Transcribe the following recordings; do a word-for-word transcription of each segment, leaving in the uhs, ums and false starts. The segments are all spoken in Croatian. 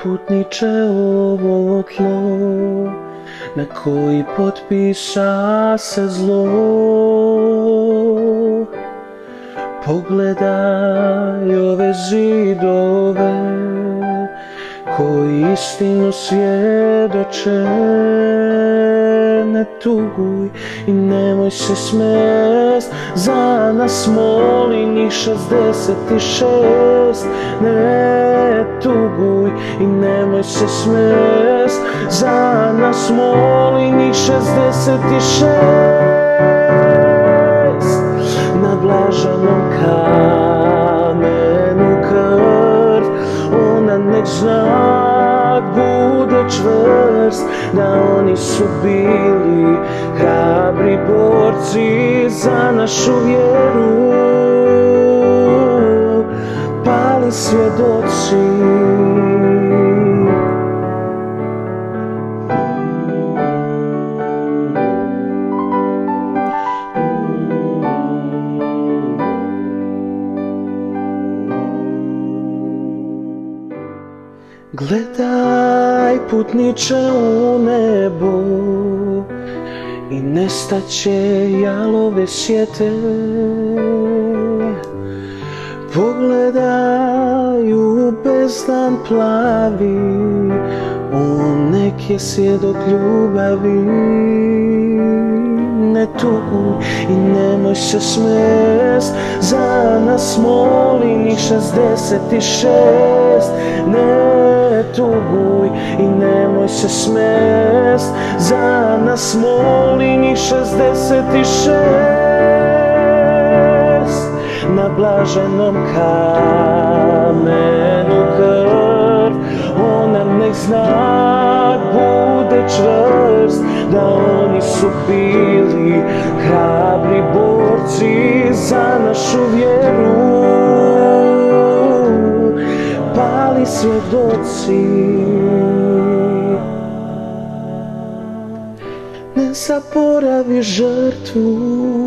putniče ovo tlo, na koji potpiša se zlo. Pogledaj ove zidove koji istinu svjedoče. Ne tuguj i nemoj se smest, za nas moli njih šezdeset i šest. Ne tuguj i nemoj se smest, za nas moli njih šezdeset i šest. Na blaženom kamenu krv, ona nek znak bude čvrst, da oni su bili hrabri borci za našu vjeru, pali svjedoci. Gledaj putniče u nebo i nestaće jalove sjete. Pogledaj u bezdan plavi, on nek je svjedok ljubavi. Ne tuguj i nemoj se smest, za nas moli njih šezdeset i šest. Ne tuguj i nemoj se smest, za nas moli njih šezdeset i šest. Na blaženom kamenu krv, ona nek znak bude čvrst, da oni su bili hrabri borci za našu vjeru, pali svjedoci. Ne zaboravi žrtvu,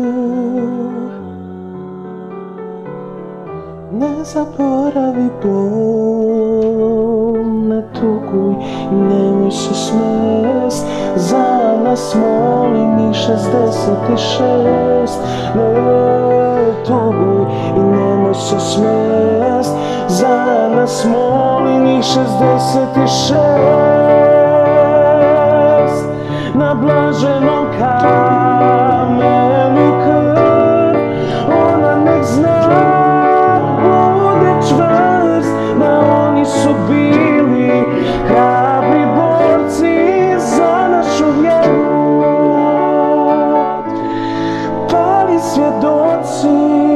ne zaboravi bol. Ne tuguj i nemoj se smest, za nas moli njih šezdeset i šest. Ne tuguj i nemoj se smest, za nas moli njih šezdeset i šest. Na blaženom kamenu krv, ona nek znak bude čvrst, da oni su bili hrabri borci za našu vjeru, pali svjedoci.